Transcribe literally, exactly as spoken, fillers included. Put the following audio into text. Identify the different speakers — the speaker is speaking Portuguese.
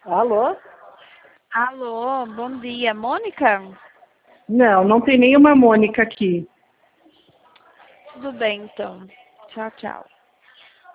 Speaker 1: Alô?
Speaker 2: Alô, bom dia. Mônica?
Speaker 1: Não, não tem nenhuma Mônica aqui.
Speaker 2: Tudo bem, então. Tchau, tchau.